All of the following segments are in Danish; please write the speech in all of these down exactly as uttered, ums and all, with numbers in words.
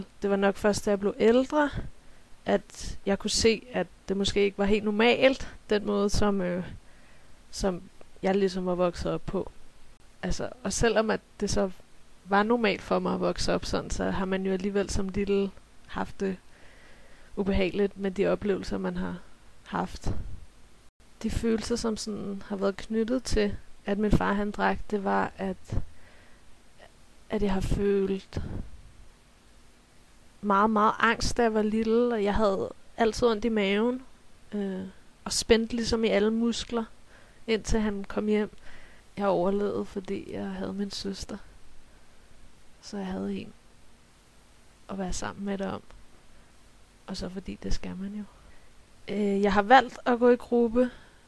Det var nok først, da jeg blev ældre, at jeg kunne se, at det måske ikke var helt normalt, den måde, som, øh, som jeg ligesom var vokset op på. Altså, og selvom at det så var normalt for mig at vokse op sådan, så har man jo alligevel som lille haft det ubehageligt med de oplevelser, man har haft. De følelser, som sådan har været knyttet til, at min far han drak, det var, at, at jeg har følt meget, meget angst, da jeg var lille, og jeg havde altid ondt i maven, øh, og spændt ligesom i alle muskler, indtil han kom hjem. Jeg overlevede, fordi jeg havde min søster, så jeg havde en at være sammen med det om, og så fordi det skal man jo. Øh, jeg har valgt at gå i gruppe,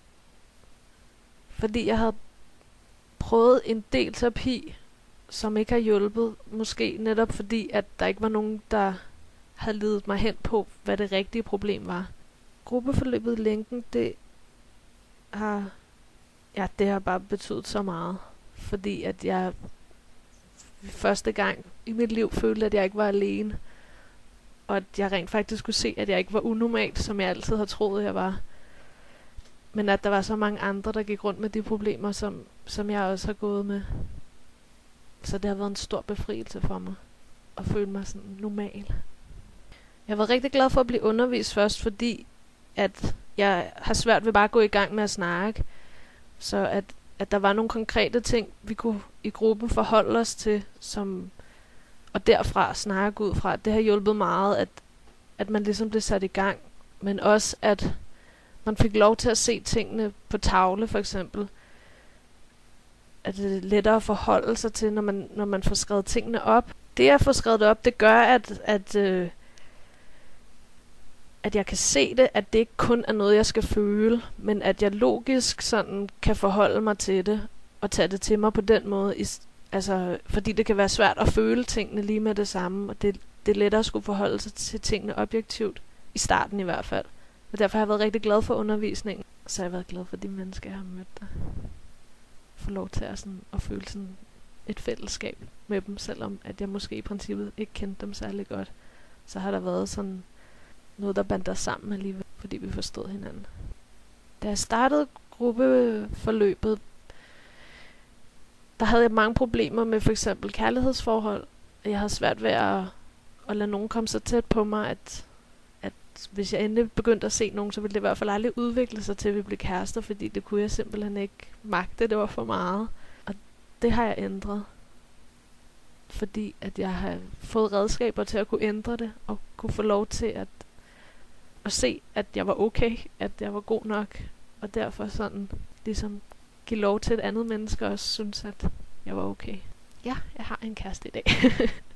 fordi jeg havde prøvet en del terapi, som ikke har hjulpet. Måske netop fordi, at der ikke var nogen, der havde ledet mig hen på, hvad det rigtige problem var. Gruppeforløbet Lænken, det har, ja, det har bare betydet så meget. Fordi at jeg første gang i mit liv følte, at jeg ikke var alene. Og at jeg rent faktisk kunne se, at jeg ikke var unormalt, som jeg altid har troet, jeg var. Men at der var så mange andre, der gik rundt med de problemer, som, som jeg også har gået med. Så det har været en stor befrielse for mig, at føle mig sådan normal. Jeg var rigtig glad for at blive undervist først, fordi at jeg har svært ved bare at gå i gang med at snakke. Så at, at der var nogle konkrete ting, vi kunne i gruppen forholde os til, som, og derfra snakke ud fra. Det har hjulpet meget, at, at man ligesom blev sat i gang. Men også, at man fik lov til at se tingene på tavle, for eksempel. At det er lettere at forholde sig til, når man, når man får skrevet tingene op. Det at få skrevet det op, det gør, at, at, øh, at jeg kan se det, at det ikke kun er noget, jeg skal føle, men at jeg logisk sådan kan forholde mig til det, og tage det til mig på den måde. I, altså, fordi det kan være svært at føle tingene lige med det samme, og det, det er lettere at skulle forholde sig til tingene objektivt, i starten i hvert fald. Og derfor har jeg været rigtig glad for undervisningen, så har jeg været glad for de mennesker, jeg har mødt der. Få lov til at, sådan, at føle sådan et fællesskab med dem, selvom at jeg måske i princippet ikke kendte dem særlig godt. Så har der været sådan noget, der bandt os sammen alligevel, fordi vi forstod hinanden. Da jeg startede gruppeforløbet, der havde jeg mange problemer med for eksempel kærlighedsforhold. Jeg havde svært ved at, at lade nogen komme så tæt på mig, at, at hvis jeg endelig begyndte at se nogen, så ville det i hvert fald aldrig udvikle sig til, at vi blev kærester, fordi det kunne jeg simpelthen ikke magte. Det var for meget. Og det har jeg ændret. Fordi at jeg har fået redskaber til at kunne ændre det, og kunne få lov til at, at se, at jeg var okay, at jeg var god nok, og derfor sådan ligesom give lov til et andet menneske og også synes, at jeg var okay. Ja, jeg har en kæreste i dag.